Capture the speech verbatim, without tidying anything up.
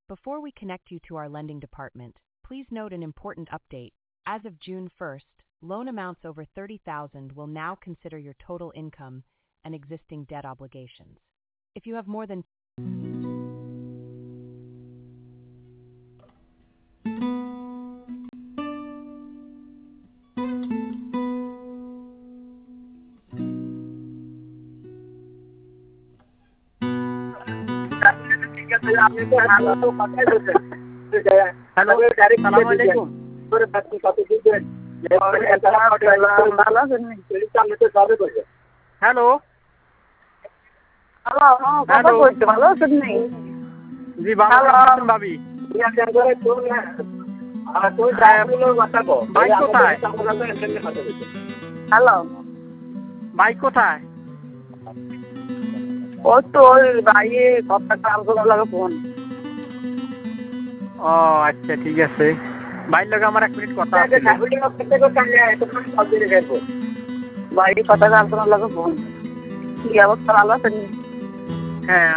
Before we connect you to our lending department, please note an important update. As of June first, loan amounts over thirty thousand dollars will now consider your total income and existing debt obligations. If you have more than hello hello, কথা বলছি, ভালো আছেন নি? জি ভালো আছেন ভাবি। ভাই কোথায়? হ্যালো, ভাই কোথায়? ও তো ওই বাইরে কথা কাম করার লাগে ফোন। ও আচ্ছা ঠিক আছে, ভাইয়ের লগে আমার এক মিনিট কথা আছে। বাইরে কথা কাম করার লাগে ফোন। কি অবস্থা, ভালো আছেন নি? হ্যাঁ